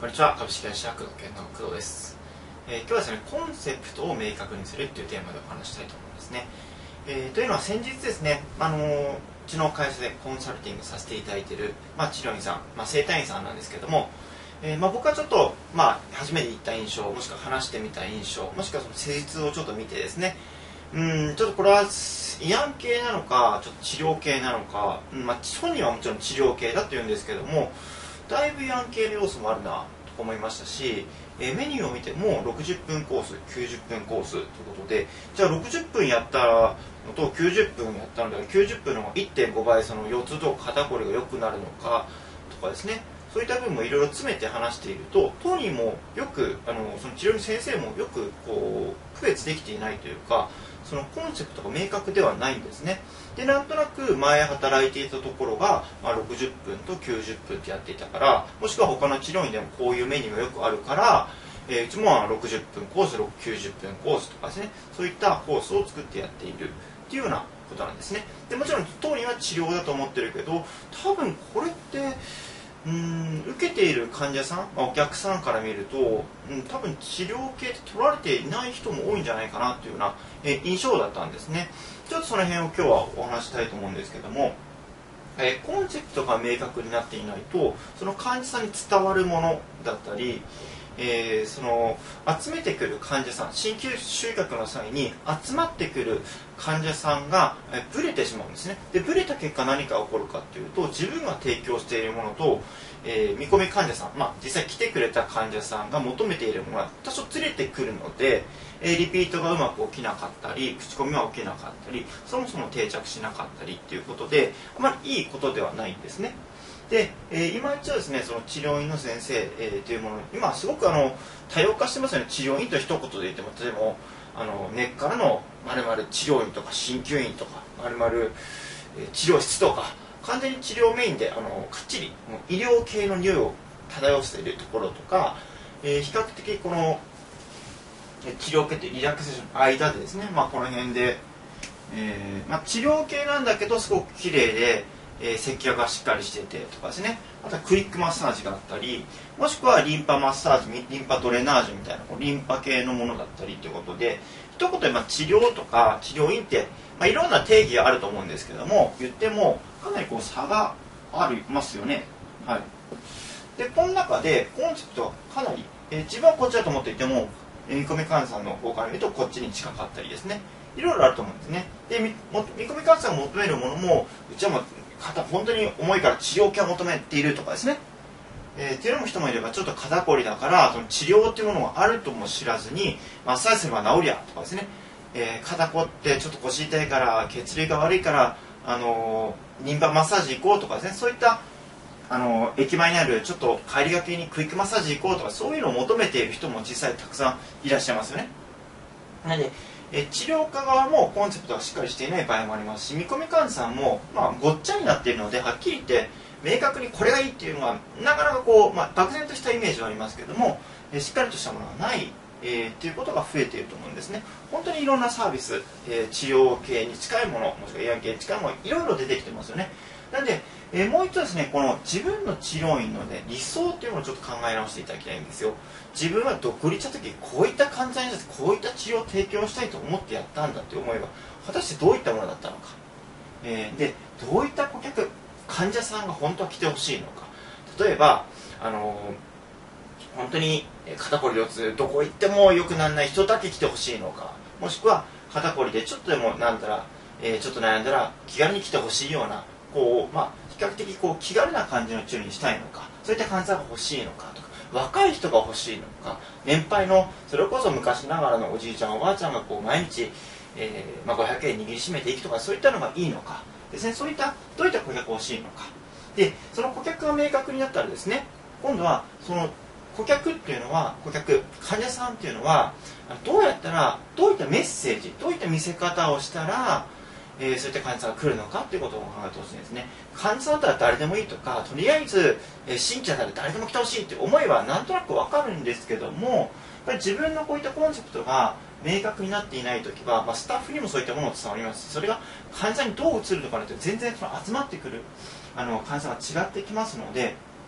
こんにちは。株式会社工藤研の工藤です。今日はですね、コンセプトを明確にするというテーマでお話したいと思いますね。というのは先日ですね、うちの会社でコンサルティングさせていただいている、治療院さん、整体院さんなんですけども、僕はちょっと、初めて行った印象、もしくは話してみた印象、もしくはその施術をちょっと見てですね、ちょっとこれは慰安系なのか、ちょっと治療系なのか、本人はもちろん治療系だと言うんですけども、だいぶ慰安系の要素もあるなと思いましたし、メニューを見ても60分コース、90分コースということで、じゃあ60分やったのと90分やったのでは90分の 1.5 倍その腰痛とか肩こりが良くなるのかとかですね、そういった部分もいろいろ詰めて話していると、当人もよくその治療の先生もよくこう区別できていないというか、そのコンセプトが明確ではないんですね。でなんとなく前働いていたところが、60分と90分ってやっていたから、もしくは他の治療院でもこういうメニューがよくあるから、うちも60分コース、90分コースとかですね、そういったコースを作ってやっているっていうようなことなんですね。でもちろん当人は治療だと思ってるけど、多分これって受けている患者さん、お客さんから見ると、多分治療系って取られていない人も多いんじゃないかなというような、印象だったんですね。ちょっとその辺を今日はお話したいと思うんですけども、コンセプトが明確になっていないと、その患者さんに伝わるものだったり、その集めてくる患者さん、鍼灸集客の際に集まってくる患者さんがブレてしまうんですね。でブレた結果何が起こるかというと、自分が提供しているものと、見込み患者さん、実際来てくれた患者さんが求めているものが多少ずれてくるので、リピートがうまく起きなかったり、口コミが起きなかったり、そもそも定着しなかったりっていうことで、あまりいいことではないんですね。で、今一応ですね、その治療院の先生、というもの、今すごく多様化してますよね。治療院と一言で言っても、例えば根っからの〇〇治療院とか鍼灸院とか〇〇治療室とか、完全に治療メインでかっちりもう医療系の匂いを漂わせているところとか、比較的この治療系ってリラクゼーションの間でですね、この辺で、治療系なんだけどすごく綺麗で、接客がしっかりしててとかですね、あとはクイックマッサージがあったり、もしくはリンパマッサージ、リンパドレナージュみたいなリンパ系のものだったりということで、一言で治療とか治療院って、いろんな定義があると思うんですけども、言ってもかなりこう差がありますよね。はい。でこの中でコンセプトはかなり、自分はこっちだと思っていても、見込み患者さんの方から見るとこっちに近かったりですね、いろいろあると思うんですね。で見込み患者さんが求めるものも、うちはもう本当に重いから治療系を求めているとかですね、っていうのも人もいれば、ちょっと肩こりだからその治療っていうものがあるとも知らずにマッサージすれば治りゃとかですね、肩こってちょっと腰痛いから血流が悪いからリンパマッサージ行こうとかですね、そういった駅前にあるちょっと帰りがけにクイックマッサージ行こうとか、そういうのを求めている人も実際たくさんいらっしゃいますよね。なので治療家側もコンセプトがしっかりしていない場合もありますし、見込み患者さんも、ごっちゃになっているので、はっきり言って明確にこれがいいっていうのはなかなかこう、漠然としたイメージはありますけども、しっかりとしたものがない、っていうことが増えていると思うんですね。本当にいろんなサービス、治療系に近いもの、もしくは医療系に近いもの、いろいろ出てきてますよね。なので、もう一度ですね、この自分の治療院の、理想っていうのをちょっと考え直していただきたいんですよ。自分は独立した時、こういった患者さんに対してこういった治療を提供したいと思ってやったんだって思えば、果たしてどういったものだったのか、でどういった顧客、患者さんが本当は来てほしいのか。例えば本当に肩こり腰痛どこ行っても良くならない人だけ来てほしいのか、もしくは肩こりでちょっとでもちょっと悩んだら気軽に来てほしいような比較的気軽な感じの治療にしたいのか、そういった患者さんが欲しいのかとか、若い人が欲しいのか、年配のそれこそ昔ながらのおじいちゃんおばあちゃんが毎日、500円握りしめていくとか、そういったのがいいのかですね、そういったどういった顧客が欲しいのかで、その顧客が明確になったらですね、今度はその顧客っていうのは、患者さんっていうのはどういったメッセージ、どういった見せ方をしたら、そういった患者さんが来るのかっていうことを考えてほしいんですね。患者さんだったら誰でもいいとか、とりあえず新規だったら誰でも来てほしいって思いはなんとなくわかるんですけども、やっぱり自分のこういったコンセプトが明確になっていないときは、スタッフにもそういったものを伝わりますし、それが患者さんにどう映るのかによって全然その集まってくる患者さんが違ってきますので、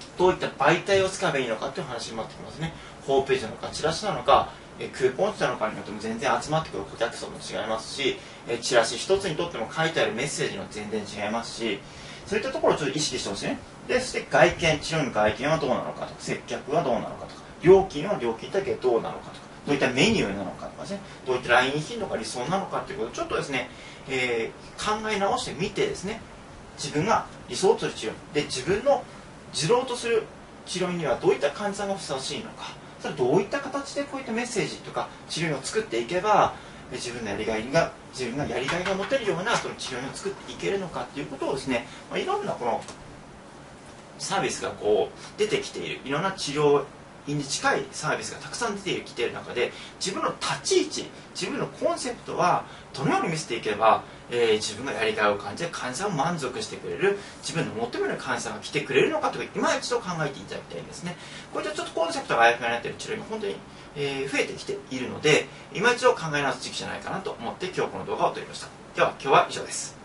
どういった媒体を使えばいいのかっていう話になってきますね。ホームページなのか、チラシなのか、クーポン紙なのかによっても全然集まってくる顧客層も違いますし、チラシ一つにとっても書いてあるメッセージも全然違いますし、そういったところをちょっと意識してほしいね。で、そして外見、治療院の外見はどうなのかとか、接客はどうなのかとか、料金は料金だけどうなのかとか、どういったメニューなのかとかですね、どういった来院頻度が理想なのかということをちょっとですね、考え直してみてですね、自分が理想とする治療で、自分の持ろうとする治療院にはどういった患者さんがふさわしいのか、それどういった形でこういったメッセージとか治療院を作っていけば、自分がやりがいが持てるようなその治療院を作っていけるのかということをですね、いろんなこのサービスがこう出てきている、いろんな治療院に近いサービスがたくさん出てきている中で、自分の立ち位置、自分のコンセプトはどのように見せていけば、自分がやりがいを感じて患者さんを満足してくれる、自分の求める患者さんが来てくれるのかとか、今一度考えていただきたいんですね。こういったちょっとコンセプトがあやふやになっている治療院が本当に増えてきているので、今一度考え直す時期じゃないかなと思って今日この動画を撮りました。では今日は以上です。